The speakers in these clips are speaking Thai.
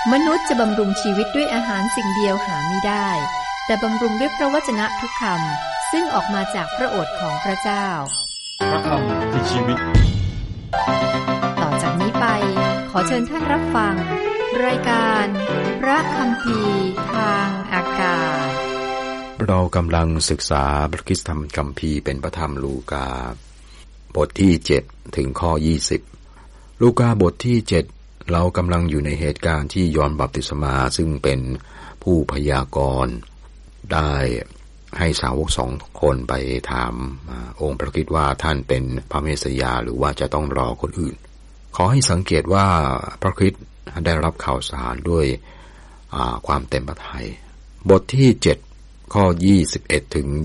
มนุษย์จะบำรุงชีวิตด้วยอาหารสิ่งเดียวหาไม่ได้แต่บำรุงด้วยพระวจนะทุกคำซึ่งออกมาจากพระโอษฐ์ของพระเจ้าพระคำคือชีวิตต่อจากนี้ไปขอเชิญท่านรับฟังรายการพระคัมภีร์ทางอากาศเรากำลังศึกษาพระคริสตคัมภีร์เป็นพระธรรมลูกาบทที่7ถึงข้อ20ลูกาบทที่7เรากำลังอยู่ในเหตุการณ์ที่ยอห์นบัพติศมาซึ่งเป็นผู้พยากรณ์ได้ให้สาวก2 คนไปถามองค์พระคริสต์ว่าท่านเป็นพระเมสสิยาหรือว่าจะต้องรอคนอื่นขอให้สังเกตว่าพระคริสต์ได้รับข่าวสารด้วยความเต็มพระทัยบทที่7ข้อ21ถึง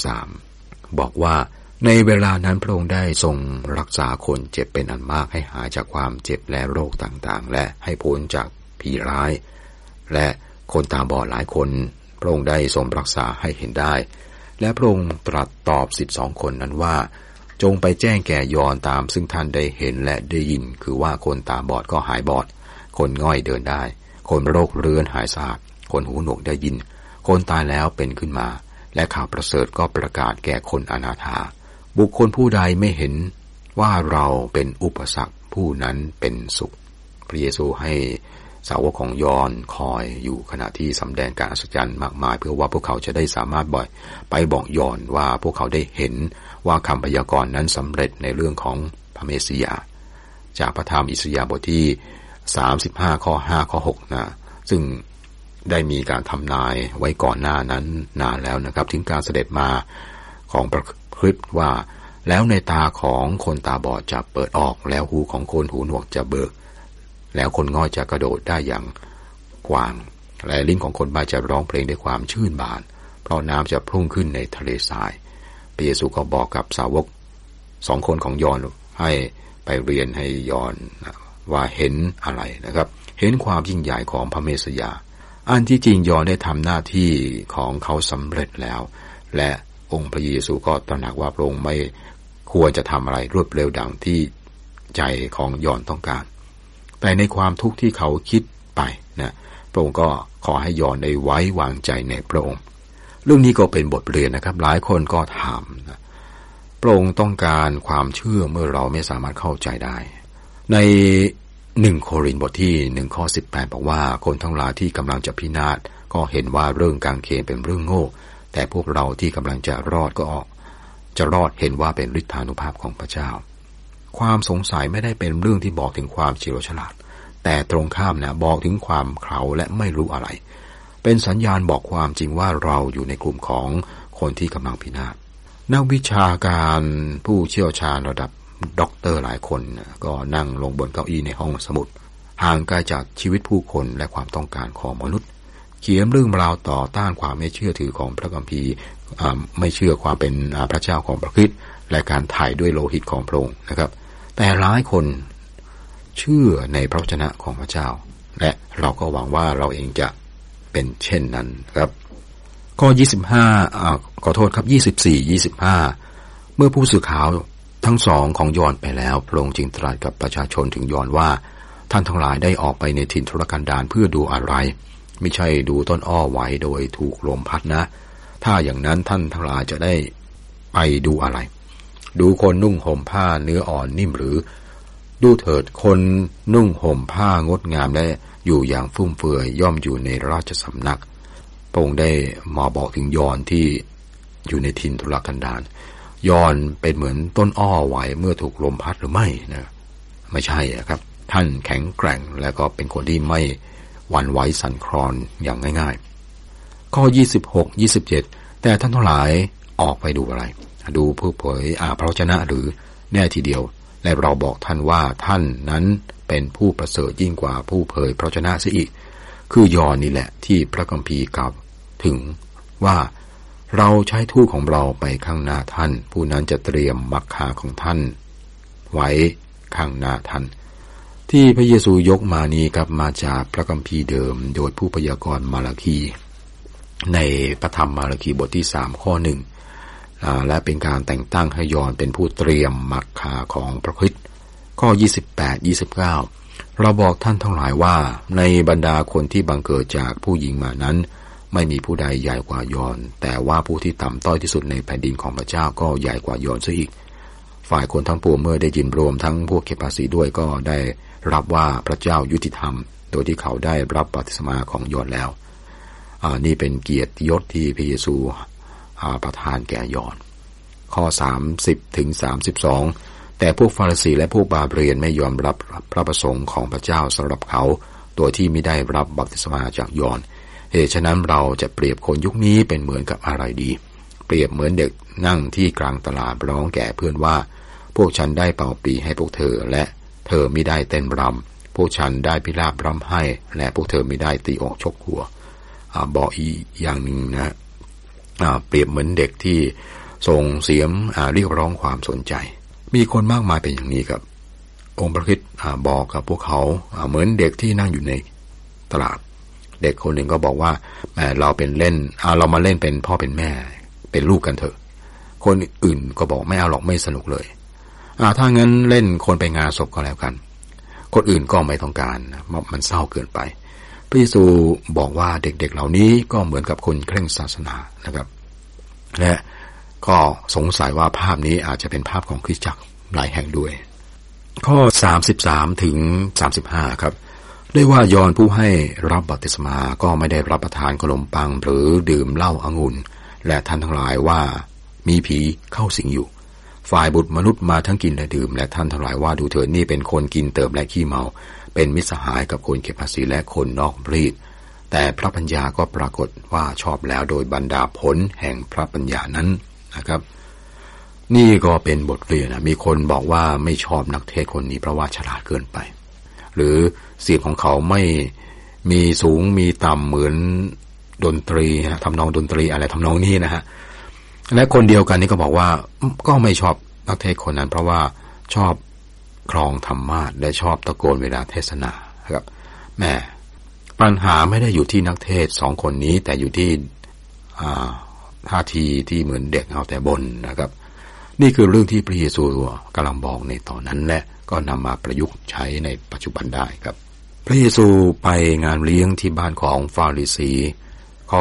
23บอกว่าในเวลานั้นพระองค์ได้ทรงรักษาคนเจ็บเป็นอันมากให้หายจากความเจ็บและโรคต่างๆและให้พ้นจากผีร้ายและคนตาบอดหลายคนพระองค์ได้ทรงรักษาให้เห็นได้และพระองค์ตรัสตอบ12 คนนั้นว่าจงไปแจ้งแก่ยอห์นตามซึ่งท่านได้เห็นและได้ยินคือว่าคนตาบอดก็หายบอดคนง่อยเดินได้คนโรคเรื้อนหายสาบคนหูหนวกได้ยินคนตายแล้วเป็นขึ้นมาและข่าวประเสริฐก็ประกาศแก่คนอนาถาบุคคลผู้ใดไม่เห็นว่าเราเป็นอุปสรรคผู้นั้นเป็นสุขพระเยซูให้สาวกของยอห์นคอยอยู่ขณะที่สำแดงการอัศจรรย์มากมายเพื่อว่าพวกเขาจะได้สามารถไปบอกยอห์นว่าพวกเขาได้เห็นว่าคำพยากรณ์นั้นสำเร็จในเรื่องของพระเมสสิยาจากพระธรรมอิสยาห์บทที่35ข้อ5ข้อ6นะซึ่งได้มีการทำนายไว้ก่อนหน้านั้นนานแล้วนะครับถึงการเสด็จมาของพระคริสต์ว่าแล้วในตาของคนตาบอดจะเปิดออกแล้วหูของคนหูหนวกจะเบิกแล้วคนง่อยจะกระโดดได้อย่างกว้างและลิ้นของคนบ้าจะร้องเพลงด้วยความชื่นบานเพราะน้ำจะพุ่งขึ้นในทะเลทรายพระเยซูก็บอกกับสาวก2 คนของยอห์นให้ไปเรียนให้ยอห์นว่าเห็นอะไรนะครับเห็นความยิ่งใหญ่ของพระเมสสิยาอันที่จริงยอห์นได้ทำหน้าที่ของเขาสำเร็จแล้วและองค์พระเยซูก็ตระหนักว่าพระองค์ไม่ควรจะทำอะไรรวดเร็วดังที่ใจของยอห์นต้องการแต่ในความทุกข์ที่เขาคิดไปนะพระองค์ก็ขอให้ยอห์นได้ไว้วางใจในพระองค์เรื่องนี้ก็เป็นบทเรียนนะครับหลายคนก็ถามนะพระองค์ต้องการความเชื่อเมื่อเราไม่สามารถเข้าใจได้ใน1 โครินธ์บทที่1ข้อ18บอกว่าคนทั้งหลายที่กำลังจะพินาศก็เห็นว่าเรื่องกางเขนเป็นเรื่องโง่แต่พวกเราที่กำลังจะรอดก็จะรอดเห็นว่าเป็นฤทธานุภาพของพระเจ้าความสงสัยไม่ได้เป็นเรื่องที่บอกถึงความเฉลียวฉลาดแต่ตรงข้ามนะบอกถึงความเขลาและไม่รู้อะไรเป็นสัญญาณบอกความจริงว่าเราอยู่ในกลุ่มของคนที่กำลังพินาศนักวิชาการผู้เชี่ยวชาญระดับด็อกเตอร์หลายคนก็นั่งลงบนเก้าอี้ในห้องสมุดห่างไกลจากชีวิตผู้คนและความต้องการของมนุษย์เขียนเรื่องราวต่อต้านความไม่เชื่อถือของพระคัมภีร์ไม่เชื่อความเป็นพระเจ้าของพระคริสต์และการไถ่ด้วยโลหิตของพระองค์นะครับแต่หลายคนเชื่อในพระวจนะของพระเจ้าและเราก็หวังว่าเราเองจะเป็นเช่นนั้นครับข้อ25ขอโทษครับ24-25เมื่อผู้สื่อข่าวทั้ง2ของยอห์นไปแล้วพระองค์จึงตรัสกับประชาชนถึงยอห์นว่าท่านทั้งหลายได้ออกไปในถิ่นทุรกันดารเพื่อดูอะไรไม่ใช่ดูต้นอ้อไหวโดยถูกลมพัดนะถ้าอย่างนั้นท่านทั้งหลายจะได้ไปดูอะไรดูคนนุ่งห่มผ้าเนื้ออ่อนนิ่มหรือดูเถิดคนนุ่งห่มผ้างดงามและอยู่อย่างฟุ่มเฟือยย่อมอยู่ในราชสำนักพระองค์ได้มาบอกถึงยอห์นที่อยู่ในถิ่นทุรกันดารยอห์นเป็นเหมือนต้นอ้อไหวเมื่อถูกลมพัดหรือไม่นะไม่ใช่ครับท่านแข็งแกร่งและก็เป็นคนที่ไม่หวั่นไหวสั่นคลอนอย่างง่ายๆข้อ26-27แต่ท่านทั้งหลายออกไปดูอะไรดูผู้เผยพระวจนะหรือแน่ทีเดียวและเราบอกท่านว่าท่านนั้นเป็นผู้ประเสริฐยิ่งกว่าผู้เผยพระวจนะเสียอีกคือยอห์นนี่แหละที่พระคัมภีร์กล่าวถึงว่าเราใช้ทูตของเราไปข้างหน้าท่านผู้นั้นจะเตรียมมักคาของท่านไว้ข้างหน้าท่านที่พระเยซูยกมานี้ครับมาจากพระคัมภีร์เดิมโดยผู้พยากรณ์มาลาคีในพระธรรมมาลาคีบทที่3ข้อ1และเป็นการแต่งตั้งให้ยอห์นเป็นผู้เตรียมมักคาของพระคริสต์ข้อ28-29 เราบอกท่านทั้งหลายว่าในบรรดาคนที่บังเกิดจากผู้หญิงมานั้นไม่มีผู้ใดใหญ่กว่ายอนแต่ว่าผู้ที่ต่ำต้อยที่สุดในแผ่นดินของพระเจ้าก็ใหญ่กว่ายอนซะอีกฝ่ายคนทั้งปวงเมื่อได้ยินรวมทั้งพวกเก็บภาษีด้วยก็ได้รับว่าพระเจ้ายุติธรรมโดยที่เขาได้รับบัพติศมาของยอนแล้วนี่เป็นเกียรติยศที่พระเยซูประทานแก่ยอนข้อ30ถึง32แต่พวกฟาริสีและพวกบาเบียนไม่ยอมรับพระประสงค์ของพระเจ้าสำหรับเขาโดยที่ไม่ได้รับบัพติศมาจากยอนเหตุฉะนั้นเราจะเปรียบคนยุคนี้เป็นเหมือนกับอะไรดีเปรียบเหมือนเด็กนั่งที่กลางตลาดร้องแก่เพื่อนว่าพวกฉันได้เป่าปีให้พวกเธอและเธอไม่ได้เต้นรำพวกฉันได้พิราบรำให้และพวกเธอไม่ได้ตีอกชกหัวบอกอีกอย่างหนึ่งนะเปรียบเหมือนเด็กที่ส่งเสียงเรียกร้องความสนใจมีคนมากมายเป็นอย่างนี้ครับองค์พระคริสต์บอกกับพวกเขาเหมือนเด็กที่นั่งอยู่ในตลาดเด็กคนหนึ่งก็บอกว่าเราเป็นเล่นเรามาเล่นเป็นพ่อเป็นแม่เป็นลูกกันเถอะคนอื่นก็บอกไม่เอาหรอกไม่สนุกเลยถ้างั้นเล่นคนไปงานศพก็แล้วกันคนอื่นก็ไม่ต้องการมันเศร้าเกินไปพระเยซูบอกว่าเด็กๆเหล่านี้ก็เหมือนกับคนเคร่งศาสนานะครับและก็สงสัยว่าภาพนี้อาจจะเป็นภาพของคริสตจักรหลายแห่งด้วยข้อ33ถึง35ครับได้ว่ายอนผู้ให้รับบัพติศมาก็ไม่ได้รับประทานขนมปังหรือดื่มเหล้าองุ่นและท่านทั้งหลายว่ามีผีเข้าสิงอยู่ฝ่ายบุตรมนุษย์มาทั้งกินและดื่มและท่านทั้งหลายว่าดูเถิดนี่เป็นคนกินเติมและขี้เมาเป็นมิตรสหายกับคนเก็บภาษีและคนนอกรีดแต่พระปัญญาก็ปรากฏว่าชอบแล้วโดยบรรดาผลแห่งพระปัญญานั้นนะครับนี่ก็เป็นบทเรียนมีคนบอกว่าไม่ชอบนักเทศคนนี้เพราะว่าฉลาดเกินไปหรือเสียงของเขาไม่มีสูงมีต่ำเหมือนดนตรีทำนองดนตรีอะไรทำนองนี้นะฮะและคนเดียวกันนี่ก็บอกว่าก็ไม่ชอบนักเทศคนนั้นเพราะว่าชอบครองธรรมาสและชอบตะโกนเวลาเทศนาครับแม่ปัญหาไม่ได้อยู่ที่นักเทศสองคนนี้แต่อยู่ที่ท่าทีที่เหมือนเด็กเอาแต่บ่นนะครับนี่คือเรื่องที่พระเยซูกำลังบอกในตอนนั้นและก็นำมาประยุกต์ใช้ในปัจจุบันได้ครับพระเยซูไปงานเลี้ยงที่บ้านของฟาริสีข้อ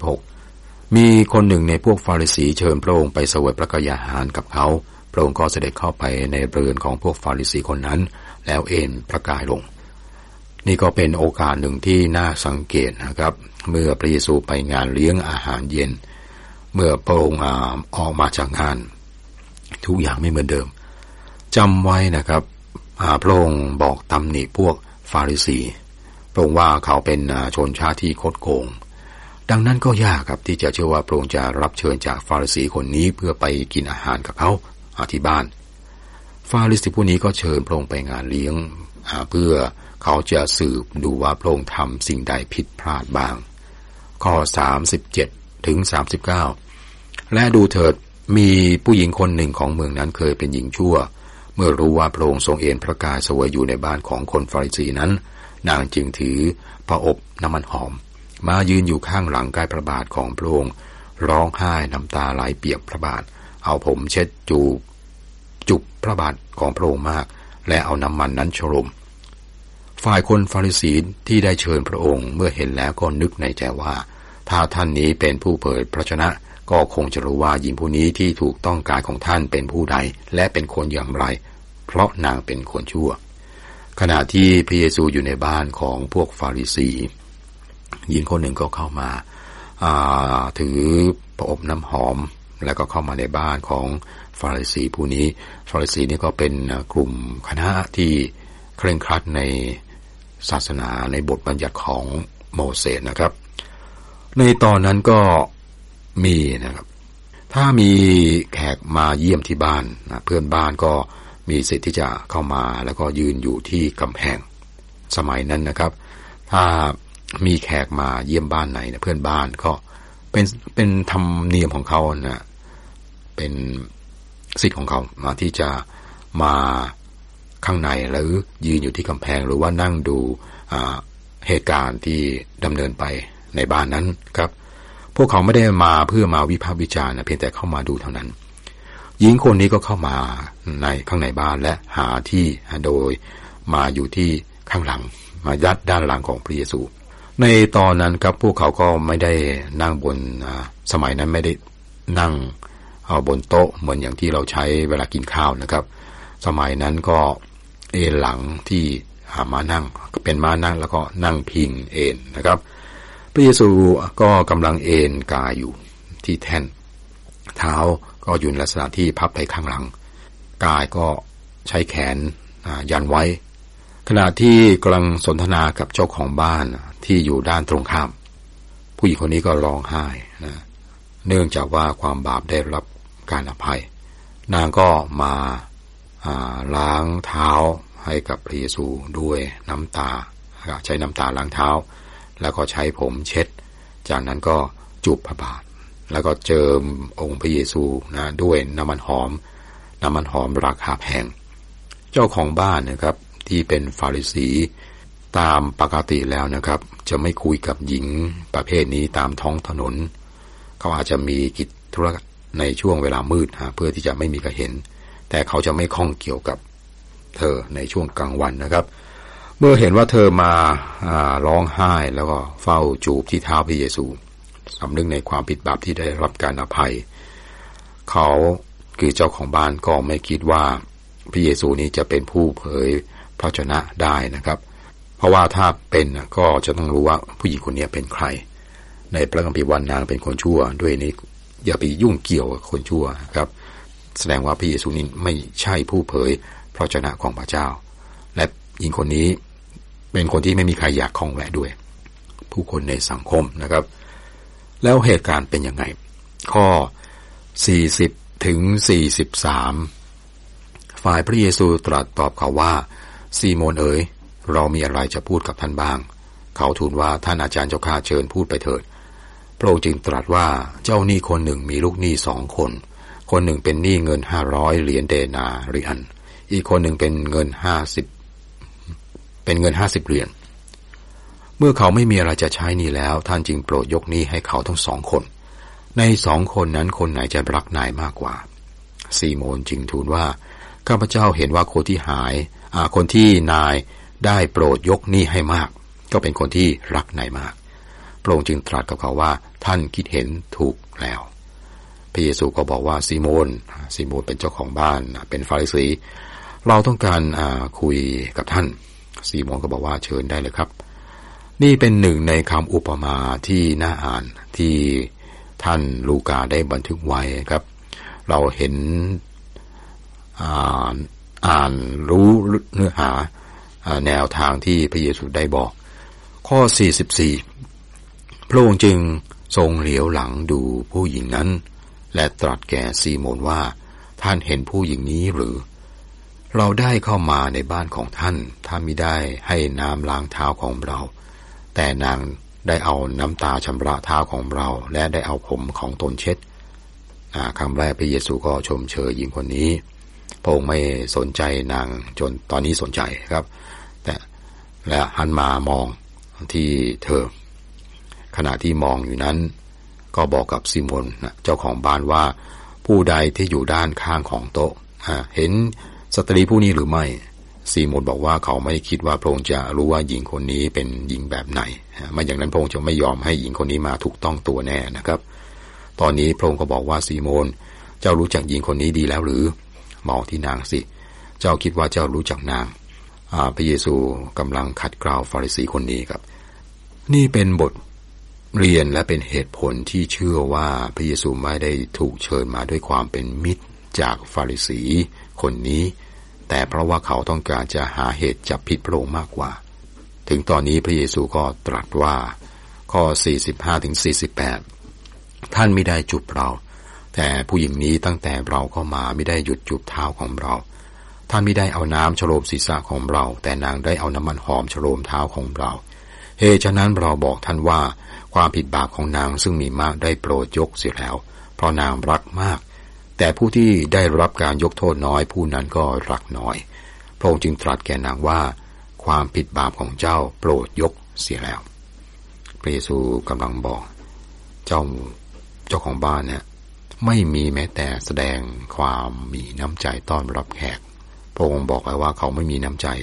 36มีคนหนึ่งในพวกฟาริสีเชิญพระองค์ไปเสวยพระกยาหารกับเขาพระองค์ก็เสด็จเข้าไปในเรือนของพวกฟาริสีคนนั้นแล้วเอนพระกายลงนี่ก็เป็นโอกาสหนึ่งที่น่าสังเกตนะครับเมื่อพระเยซูไปงานเลี้ยงอาหารเย็นเมื่อพระองค์ออกมาจากงานทุกอย่างไม่เหมือนเดิมจำไว้นะครับพระองค์บอกตำหนิพวกฟาริสีพระองค์ว่าเขาเป็นชนชาติที่คดโกงดังนั้นก็ยากครับที่จะเชื่อว่าพระองค์จะรับเชิญจากฟาริสีคนนี้เพื่อไปกินอาหารกับเขาที่บ้านฟาริสีผู้นี้ก็เชิญพระองค์ไปงานเลี้ยงเพื่อเขาจะสืบดูว่าพระองค์ทำสิ่งใดผิดพลาดบ้างข้อ37ถึง39และดูเถิดมีผู้หญิงคนหนึ่งของเมืองนั้นเคยเป็นหญิงชั่วเมื่อรู้ว่าพระองค์ทรงเอนพระกายเสวยอยู่ในบ้านของคนฟาริสีนั้นนางจึงถือผ้าอบน้ำมันหอมมายืนอยู่ข้างหลังใกล้พระบาทของพระองค์ร้องไห้น้ำตาไหลเปียกพระบาทเอาผมเช็ดจุบพระบาทของพระองค์มากและเอาน้ำมันนั้นโฉลมฝ่ายคนฟาริสีที่ได้เชิญพระองค์เมื่อเห็นแล้วก็นึกในใจว่าถ้าท่านนี้เป็นผู้เผยพระชนะก็คงจะรู้ว่าหญิงผู้นี้ที่ถูกต้องกายของท่านเป็นผู้ใดและเป็นคนอย่างไรเพราะนางเป็นคนชั่วขณะที่พระเยซูอยู่ในบ้านของพวกฟาริสีหญิงคนหนึ่งก็เข้ามาถือผ้าอบน้ำหอมแล้วก็เข้ามาในบ้านของฟาริสีผู้นี้ฟาริสีนี่ก็เป็นกลุ่มคณะที่เคร่งครัดในศาสนาในบทบัญญัติของโมเสสนะครับในตอนนั้นก็มีนะครับถ้ามีแขกมาเยี่ยมที่บ้านเพื่อนบ้านก็มีสิทธิ์ที่จะเข้ามาแล้วก็ยืนอยู่ที่กำแพงสมัยนั้นนะครับถ้ามีแขกมาเยี่ยมบ้านไหนเพื่อนบ้านก็เป็นธรรมเนียมของเขานะเป็นสิทธิ์ของเขาที่จะมาข้างในหรือยืนอยู่ที่กำแพงหรือว่านั่งดูเหตุการณ์ที่ดำเนินไปในบ้านนั้นครับพวกเขาไม่ได้มาเพื่อมาวิพากษ์วิจารณ์เพียงแต่เข้ามาดูเท่านั้นหญิงคนนี้ก็เข้ามาในข้างในบ้านและหาที่โดยมาอยู่ที่ข้างหลังมายัดด้านหลังของพระเยซูในตอนนั้นครับพวกเขาก็ไม่ได้นั่งบนสมัยนั้นไม่ได้นั่งบนโต๊ะเหมือนอย่างที่เราใช้เวลากินข้าวนะครับสมัยนั้นก็เอนหลังที่มานั่งก็เป็นม้านั่งแล้วก็นั่งพิงเอนนะครับพระเยซูก็กำลังเอนกายอยู่ที่แท่นเท้าก็อยู่ในลักษณะที่พับไปข้างหลังกายก็ใช้แขนยันไว้ขณะที่กำลังสนทนากับเจ้าของบ้านที่อยู่ด้านตรงข้ามผู้หญิงคนนี้ก็ร้องไห้นะเนื่องจากว่าความบาปได้รับการอภัยนางก็มาล้างเท้าให้กับพระเยซูด้วยน้ำตาใช้น้ำตาล้างเท้าแล้วก็ใช้ผมเช็ดจากนั้นก็จูบพระบาทแล้วก็เจิมองค์พระเยซูนะด้วยน้ำมันหอมราคาแพงเจ้าของบ้านนะครับที่เป็นฟาริสีตามปกติแล้วนะครับจะไม่คุยกับหญิงประเภทนี้ตามท้องถนนเขาอาจจะมีกิจธุระในช่วงเวลามืดเพื่อที่จะไม่มีใครเห็นแต่เขาจะไม่ข้องเกี่ยวกับเธอในช่วงกลางวันนะครับเมื่อเห็นว่าเธอมาร้องไห้แล้วก็เฝ้าจูบที่เท้าพระเยซูสำนึกในความผิดบาปที่ได้รับการอภัยเขาคือเจ้าของบ้านก็ไม่คิดว่าพระเยซูนี้จะเป็นผู้เผยพระชนะได้นะครับเพราะว่าถ้าเป็นก็จะต้องรู้ว่าผู้หญิงคนนี้เป็นใครในพระคัมภีร์ว่านางเป็นคนชั่วด้วยนี้อย่าไปยุ่งเกี่ยวกับคนชั่วครับแสดงว่าพระเยซูนี้ไม่ใช่ผู้เผยพระชนะของพระเจ้าและหญิงคนนี้เป็นคนที่ไม่มีใครอยากข้องแวะด้วยผู้คนในสังคมนะครับแล้วเหตุการณ์เป็นยังไงข้อ40ถึง43ฝ่ายพระเยซูตรัสตอบเขาว่าซีโมนเอ๋ยเรามีอะไรจะพูดกับท่านบ้างเขาทูลว่าท่านอาจารย์เจ้าข้าเชิญพูดไปเถิดพระองค์จึงตรัสว่าเจ้าหนี้คนหนึ่งมีลูกหนี้2 คนคนหนึ่งเป็นหนี้เงิน500เหรียญเดนาริอันอีกคนหนึ่งเป็นเงิน50เหรียญเมื่อเขาไม่มีอะไรจะใช้หนี้แล้วท่านจึงโปรดยกหนี้ให้เขาทั้ง2 คนใน2 คนนั้นคนไหนจะรักนายมากกว่าซีโมนจึงทูลว่าข้าพเจ้าเห็นว่าคนที่นายได้โปรดยกหนี้ให้มากก็เป็นคนที่รักนายมากพระองค์จึงตรัสกับเขาว่าท่านคิดเห็นถูกแล้วพระเยซูก็บอกว่าซีโมนเป็นเจ้าของบ้านเป็นฟาริสีเราต้องการคุยกับท่านซีโมนก็บอกว่าเชิญได้เลยครับนี่เป็นหนึ่งในคำอุปมาที่น่าอ่านที่ท่านลูกาได้บันทึกไว้ครับเราเห็นอ่านรู้เนื้อหาแนวทางที่พระเยซูได้บอกข้อ44พระองค์จึงทรงเหลียวหลังดูผู้หญิงนั้นและตรัสแก่ซีโมนว่าท่านเห็นผู้หญิงนี้หรือเราได้เข้ามาในบ้านของท่านมิได้ให้น้ำล้างเท้าของเราแต่นางได้เอาน้ำตาชำระเท้าของเราและได้เอาผมของตนเช็ดคำแรกพระเยซูก็ชมเชยหญิงคนนี้พระองค์ไม่สนใจนางจนตอนนี้สนใจครับแต่และหันมามองที่เธอขณะที่มองอยู่นั้นก็บอกกับซีโมนเจ้าของบ้านว่าผู้ใดที่อยู่ด้านข้างของโต๊ะเห็นสตรีผู้นี้หรือไม่ซีโมนบอกว่าเขาไม่คิดว่าพระองค์จะรู้ว่าหญิงคนนี้เป็นหญิงแบบไหนไม่อย่างนั้นพระองค์จะไม่ยอมให้หญิงคนนี้มาถูกต้องตัวแน่นะครับตอนนี้พระองค์ก็บอกว่าซีโมนเจ้ารู้จักหญิงคนนี้ดีแล้วหรือมองที่นางสิเจ้าคิดว่าเจ้ารู้จักนางพระเยซูกำลังขัดเกลาฟาริสีคนนี้ครับนี่เป็นบทเรียนและเป็นเหตุผลที่เชื่อว่าพระเยซูไม่ได้ถูกเชิญมาด้วยความเป็นมิตรจากฟาริสีคนนี้แต่เพราะว่าเขาต้องการจะหาเหตุจับผิดพระองค์มากกว่าถึงตอนนี้พระเยซูก็ตรัสว่าข้อ45ถึง48ท่านไม่ได้จูบเราแต่ผู้หญิงนี้ตั้งแต่เราเข้ามาไม่ได้หยุดจูบเท้าของเราท่านไม่ได้เอาน้ำโฉลมศีรษะของเราแต่นางได้เอาน้ำมันหอมโฉลมเท้าของเราเหตุฉะนั้นเราบอกท่านว่าความผิดบาปของนางซึ่งมีมากได้โปรดยกเสียแล้วเพราะนางรักมากแต่ผู้ที่ได้รับการยกโทษน้อยผู้นั้นก็รักน้อยพระองค์จึงตรัสแก่นางว่าความผิดบาปของเจ้าโปรดยกเสียแล้วพระเยซูกำลังบอกเจ้าของบ้านเนี่ยไม่มีแม้แต่แสดงความมีน้ำใจต้อนรับแขกพระองค์บอกไว้ว่าเขาไม่มีน้ำใจ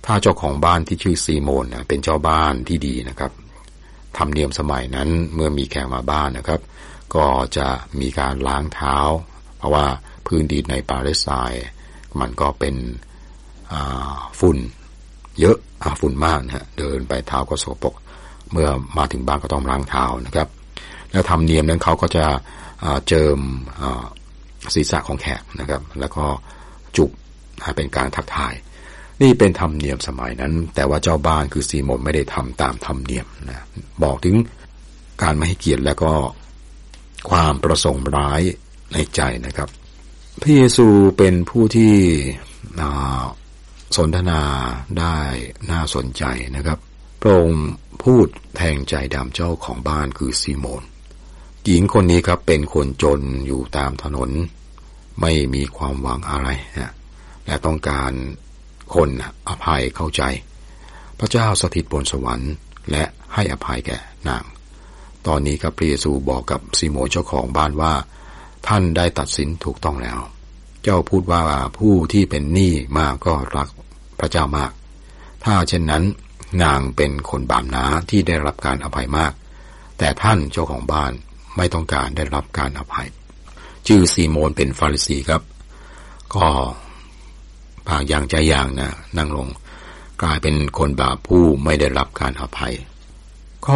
ถ้าเจ้าของบ้านที่ชื่อซีโมนเป็นเจ้าบ้านที่ดีนะครับธรรมเนียมสมัยนั้นเมื่อมีแขกมาบ้านนะครับก็จะมีการล้างเท้าเพราะว่าพื้นดินในปาเลสไตน์มันก็เป็นฝุ่นเยอะฝุ่นมากนะฮะเดินไปเท้าก็สกปรกเมื่อมาถึงบ้านก็ต้องล้างเท้านะครับแล้วธรรมเนียมนั้นเขาก็จะเจิมศีรษะของแขกนะครับแล้วก็จุบเป็นการทักทายนี่เป็นธรรมเนียมสมัยนั้นแต่ว่าเจ้าบ้านคือซีโมนไม่ได้ทำตามธรรมเนียมนะบอกถึงการไม่ให้เกียรติและก็ความประสงค์ร้ายในใจนะครับพระเยซูเป็นผู้ที่สนทนาได้น่าสนใจนะครับพระองค์พูดแทงใจดำเจ้าของบ้านคือซีโมนหญิงคนนี้ครับเป็นคนจนอยู่ตามถนนไม่มีความหวังอะไรนะและต้องการคนอภัยเข้าใจพระเจ้าสถิตบนสวรรค์และให้อภัยแก่นางตอนนี้ครับพระเยซูบอกกับซีโมนเจ้าของบ้านว่าท่านได้ตัดสินถูกต้องแล้วเจ้าพูดว่าผู้ที่เป็นหนี้มากก็รักพระเจ้ามากถ้าเช่นนั้นนางเป็นคนบาปหนาที่ได้รับการอภัยมากแต่ท่านเจ้าของบ้านไม่ต้องการได้รับการอภัยชื่อซีโมนเป็นฟาริสีครับก็ปากอย่างใจอย่างนะนั่งลงกลายเป็นคนบาปผู้ไม่ได้รับการอภัยข้อ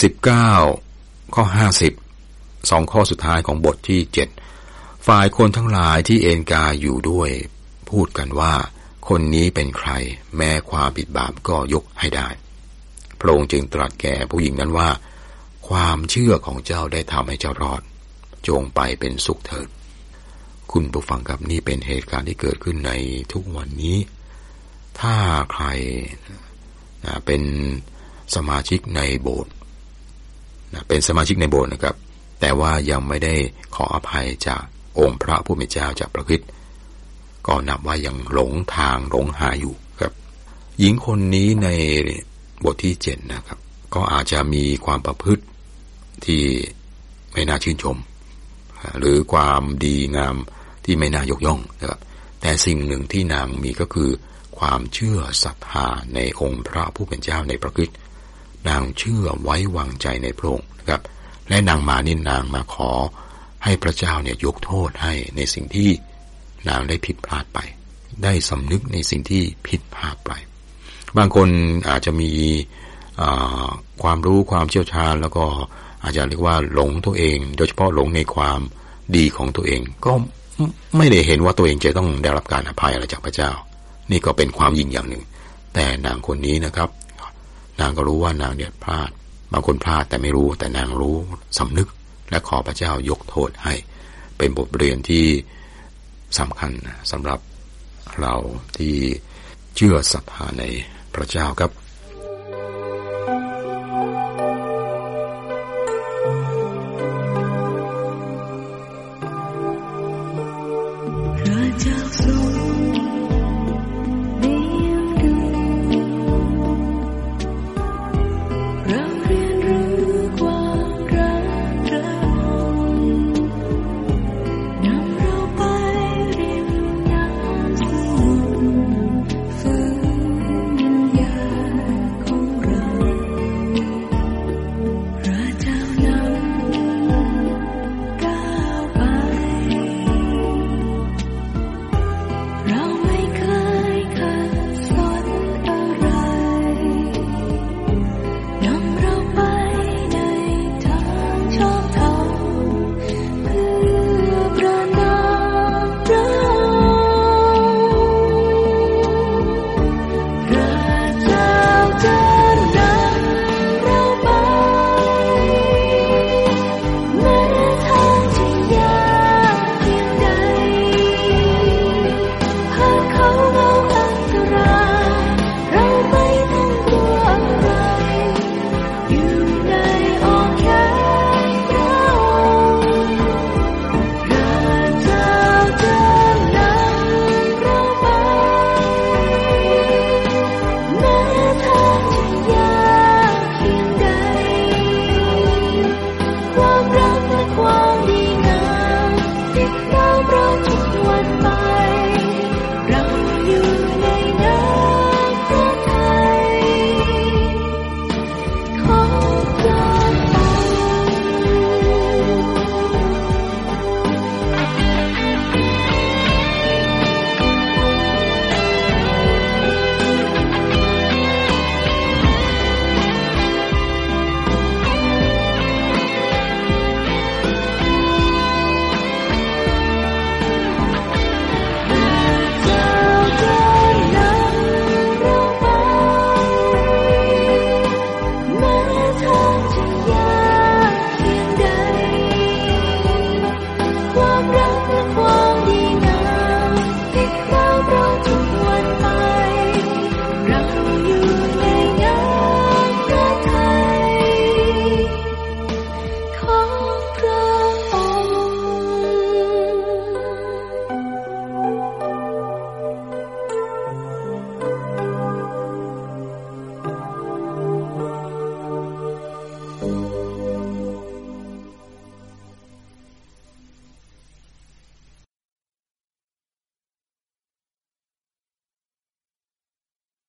49ข้อ50 2ข้อสุดท้ายของบทที่7ฝ่ายคนทั้งหลายที่เอนกายอยู่ด้วยพูดกันว่าคนนี้เป็นใครแม้ความผิดบาปก็ยกให้ได้พระองค์จึงตรัสแก่ผู้หญิงนั้นว่าความเชื่อของเจ้าได้ทำให้เจ้ารอดจงไปเป็นสุขเถิดคุณผู้ฟังครับนี่เป็นเหตุการณ์ที่เกิดขึ้นในทุกวันนี้ถ้าใครเป็นสมาชิกในโบสถ์เป็นสมาชิกในโบสถ์นะครับแต่ว่ายังไม่ได้ขออภัยจากองค์พระผู้เป็นเจ้าจากพระคริสต์ก็นับว่ายังหลงทางหลงหาอยู่ครับหญิงคนนี้ในบทที่7นะครับก็อาจจะมีความประพฤติที่ไม่น่าชื่นชมหรือความดีงามที่ไม่น่ายกย่องนะครับแต่สิ่งหนึ่งที่นางมีก็คือความเชื่อศรัทธาในองค์พระผู้เป็นเจ้าในพระคริสต์นางเชื่อไว้วางใจในพระองค์นะครับและนางมาขอให้พระเจ้าเนี่ยยกโทษให้ในสิ่งที่นางได้ผิดพลาดไปได้สำนึกในสิ่งที่ผิดพลาดไปบางคนอาจจะมีความรู้ความเชี่ยวชาญแล้วก็อาจจะเรียกว่าหลงตัวเองโดยเฉพาะหลงในความดีของตัวเองก็ไม่ได้เห็นว่าตัวเองจะต้องได้รับการอภัยอะไรจากพระเจ้านี่ก็เป็นความยิ่งอย่างหนึ่งแต่นางคนนี้นะครับนางก็รู้ว่านางเนี่ยพลาดบางคนพลาดแต่ไม่รู้แต่นางรู้สำนึกและขอพระเจ้ายกโทษให้เป็นบทเรียนที่สำคัญสำหรับเราที่เชื่อศรัทธาในพระเจ้าครับ